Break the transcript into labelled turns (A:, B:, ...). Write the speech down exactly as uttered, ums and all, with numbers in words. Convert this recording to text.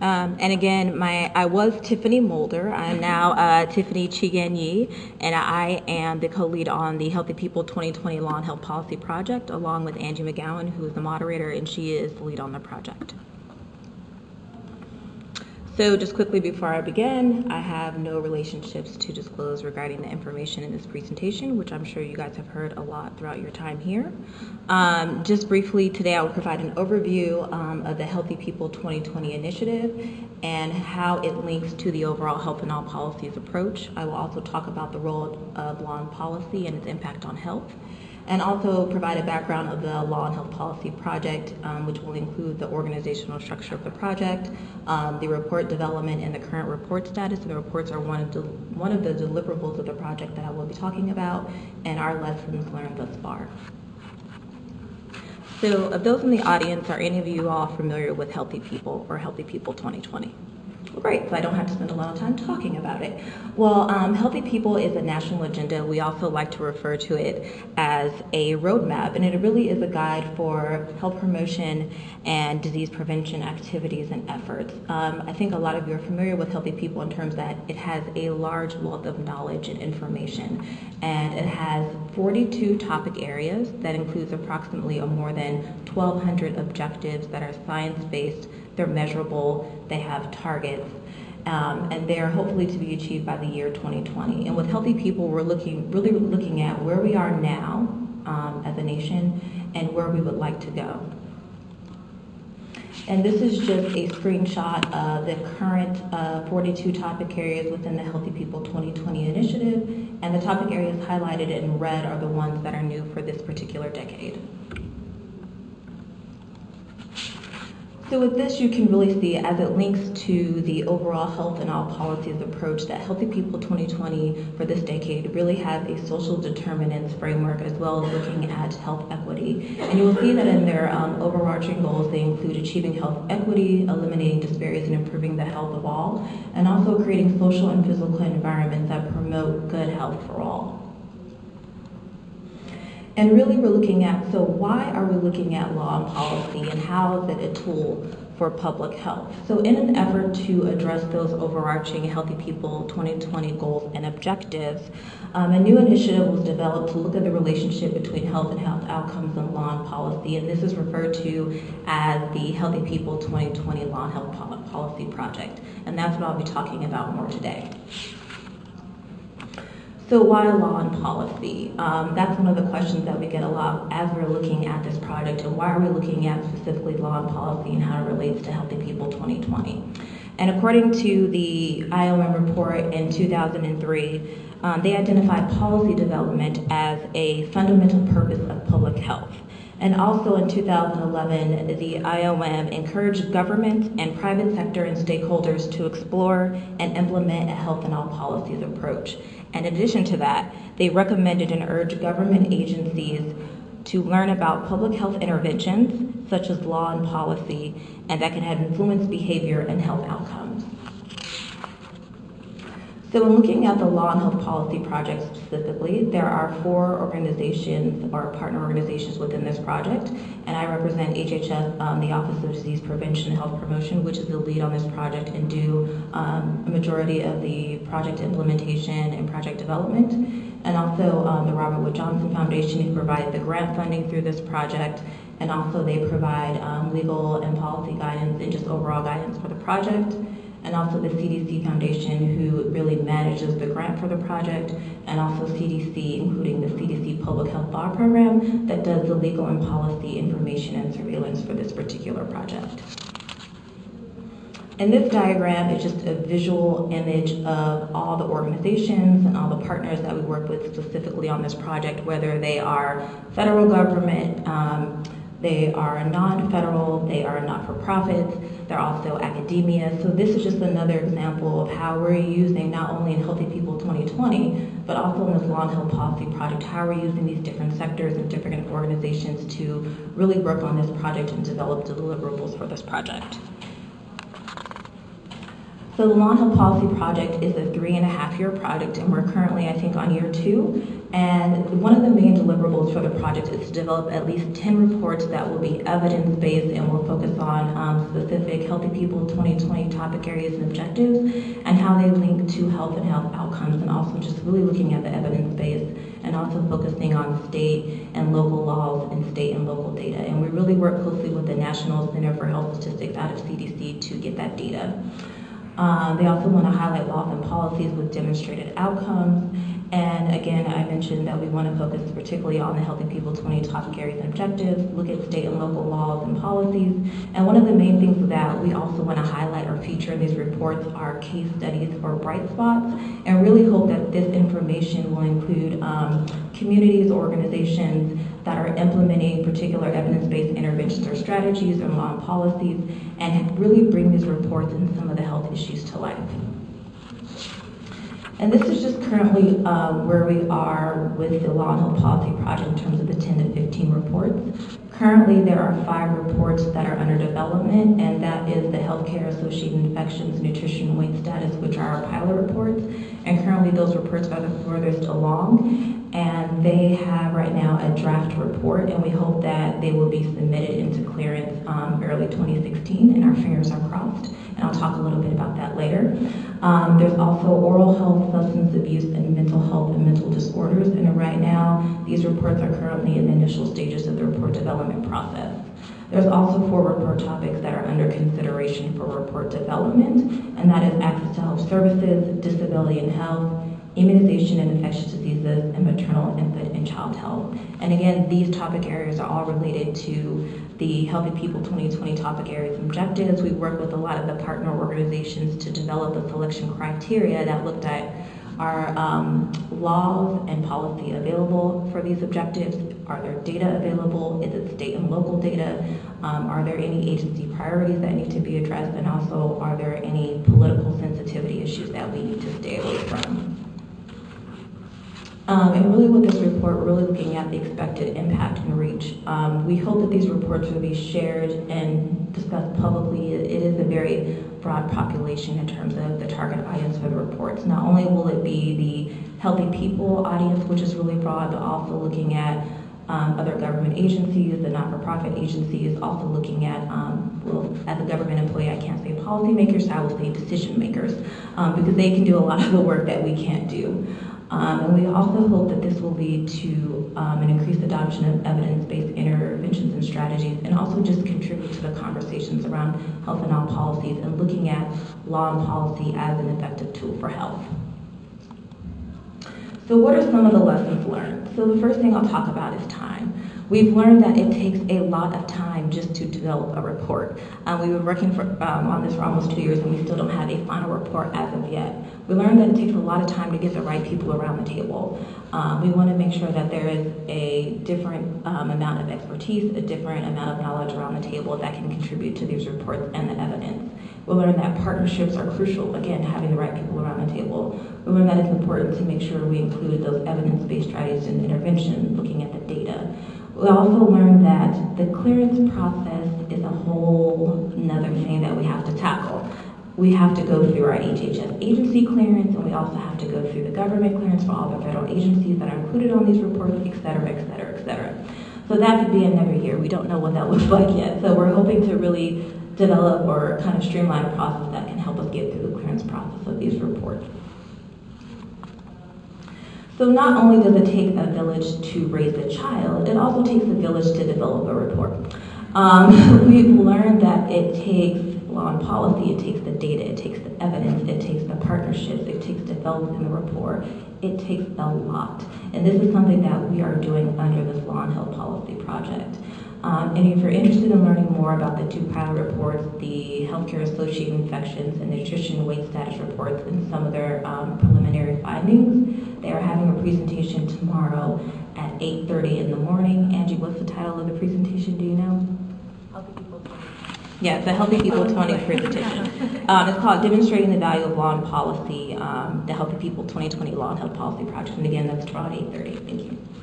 A: Um, and again, my I was Tiffany Mulder. I'm now uh, Tiffany Chiganyi, and I am the co-lead on the Healthy People twenty twenty Law and Health Policy Project, along with Angie McGowan, who is the moderator, and she is the lead on the project. So just quickly before I begin, I have no relationships to disclose regarding the information in this presentation, which I'm sure you guys have heard a lot throughout your time here. Um, just briefly, today I will provide an overview um, of the Healthy People twenty twenty initiative and how it links to the overall Health in All Policies approach. I will also talk about the role of law and policy and its impact on health, and also provide a background of the Law and Health Policy Project, um, which will include the organizational structure of the project, um, the report development and the current report status. And the reports are one of, the, one of the deliverables of the project that I will be talking about, and our lessons learned thus far. So of those in the audience, are any of you all familiar with Healthy People or Healthy People twenty twenty? Well, great, so I don't have to spend a lot of time talking about it. Well, um, Healthy People is a national agenda. We also like to refer to it as a roadmap, and it really is a guide for health promotion and disease prevention activities and efforts. Um, I think a lot of you are familiar with Healthy People in terms that it has a large wealth of knowledge and information, and it has forty-two topic areas that includes approximately a more than twelve hundred objectives that are science-based. They're measurable, they have targets, um, and they're hopefully to be achieved by the year twenty twenty. And with Healthy People, we're looking really looking at where we are now um, as a nation and where we would like to go. And this is just a screenshot of the current uh, forty-two topic areas within the Healthy People twenty twenty initiative, and the topic areas highlighted in red are the ones that are new for this particular decade. So with this, you can really see as it links to the overall Health in All Policies approach that Healthy People twenty twenty for this decade really has a social determinants framework as well as looking at health equity. And you will see that in their um, overarching goals, they include achieving health equity, eliminating disparities and improving the health of all, and also creating social and physical environments that promote good health for all. And really we're looking at, so why are we looking at law and policy and how is it a tool for public health? So in an effort to address those overarching Healthy People twenty twenty goals and objectives, um, a new initiative was developed to look at the relationship between health and health outcomes and law and policy, and this is referred to as the Healthy People twenty twenty Law and Health Policy Project, and that's what I'll be talking about more today. So why law and policy? Um, that's one of the questions that we get a lot as we're looking at this project, and why are we looking at specifically law and policy and how it relates to Healthy People twenty twenty. And according to the I O M report in two thousand three, um, they identified policy development as a fundamental purpose of public health. And also in two thousand eleven, the I O M encouraged government and private sector and stakeholders to explore and implement a health in all policies approach. And in addition to that, they recommended and urged government agencies to learn about public health interventions, such as law and policy, and that can have influenced behavior and health outcomes. So in looking at the Law and Health Policy Project specifically, there are four organizations or partner organizations within this project, and I represent H H S, um, the Office of Disease Prevention and Health Promotion, which is the lead on this project and do um, a majority of the project implementation and project development, and also um, the Robert Wood Johnson Foundation, who provide the grant funding through this project, and also they provide um, legal and policy guidance and just overall guidance for the project. And also the C D C Foundation, who really manages the grant for the project, and also C D C, including the C D C Public Health Law Program, that does the legal and policy information and surveillance for this particular project. And this diagram is just a visual image of all the organizations and all the partners that we work with specifically on this project, whether they are federal government, um, they are non-federal, they are not-for-profits, they're also academia. So this is just another example of how we're using, not only in Healthy People twenty twenty, but also in this Law and Health Policy Project, how we're using these different sectors and different organizations to really work on this project and develop the deliverables for this project. So the Law and Health Policy Project is a three and a half year project, and we're currently, I think, on year two. And one of the main deliverables for the project is to develop at least ten reports that will be evidence-based and will focus on um, specific Healthy People twenty twenty topic areas and objectives and how they link to health and health outcomes, and also just really looking at the evidence base and also focusing on state and local laws and state and local data. And we really work closely with the National Center for Health Statistics out of C D C to get that data. Um, they also want to highlight laws and policies with demonstrated outcomes. And again, I mentioned that we want to focus particularly on the Healthy People twenty topic areas and objectives, look at state and local laws and policies. And one of the main things that we also want to highlight or feature in these reports are case studies or bright spots, and really hope that this information will include um, communities or organizations that are implementing particular evidence-based interventions or strategies or law and policies, and really bring these reports and some of the health issues to life. And this is just currently uh, where we are with the Law and Health Policy Project in terms of the ten to fifteen reports. Currently, there are five reports that are under development, and that is the Healthcare Associated Infections, Nutrition, and Weight Status, which are our pilot reports. And currently, those reports are the furthest along, and they have right now a draft report, and we hope that they will be submitted into clearance um, early twenty sixteen, and our fingers are crossed. And I'll talk a little bit about that later. Um, there's also oral health, substance abuse, and mental health and mental disorders. And right now, these reports are currently in the initial stages of the report development process. There's also four report topics that are under consideration for report development, and that is access to health services, disability and health, immunization and infectious diseases, and maternal, infant, and child health. And again, these topic areas are all related to the Healthy People twenty twenty topic areas and objectives. We work with a lot of the partner organizations to develop a selection criteria that looked at are um, laws and policy available for these objectives? Are there data available? Is it state and local data? Um, are there any agency priorities that need to be addressed? And also, are there any political sensitivity issues that we need to stay away from? Um, and really with this report, we're really looking at the expected impact and reach. Um, we hope that these reports will be shared and discussed publicly. It, it is a very broad population in terms of the target audience for the reports. Not only will it be the Healthy People audience, which is really broad, but also looking at um, other government agencies, the not-for-profit agencies, also looking at, um, well, as a government employee, I can't say policymakers, I will say decision makers, um, because they can do a lot of the work that we can't do. Um, and we also hope that this will lead to um, an increased adoption of evidence-based interventions and strategies, and also just contribute to the conversations around health and health policies and looking at law and policy as an effective tool for health. So what are some of the lessons learned? So the first thing I'll talk about is time. We've learned that it takes a lot of time just to develop a report. Um, we've been working for, um, on this for almost two years, and we still don't have a final report as of yet. We learned that it takes a lot of time to get the right people around the table. Um, we want to make sure that there is a different um, amount of expertise, a different amount of knowledge around the table that can contribute to these reports and the evidence. We learned that partnerships are crucial, again, having the right people around the table. We learned that it's important to make sure we include those evidence-based strategies and interventions, looking at the data. We also learned that the clearance process is a whole another thing that we have to tackle. We have to go through our H H S agency clearance, and we also have to go through the government clearance for all the federal agencies that are included on these reports, et cetera, et cetera, et cetera. So that could be another year. We don't know what that looks like yet. So we're hoping to really develop or kind of streamline a process that can help us get through the clearance process of these reports. So not only does it take a village to raise a child, it also takes a village to develop a report. Um, we've learned that it takes law and policy, it takes the data, it takes the evidence, it takes the partnerships, it takes developing the report. It takes a lot. And this is something that we are doing under this Law and Health Policy Project. Um, and if you're interested in learning more about the two pilot reports, the Healthcare Associated Infections and Nutrition and Weight Status reports, and some of their um, preliminary findings, they are having a presentation tomorrow at eight thirty in the morning. Angie, what's the title of the presentation? Do you know? Healthy People twenty. Yeah, the Healthy People twenty presentation. Um, it's called Demonstrating the Value of Law and Policy, um, the Healthy People twenty twenty Law and Health Policy Project. And again, that's tomorrow at eight thirty. Thank you.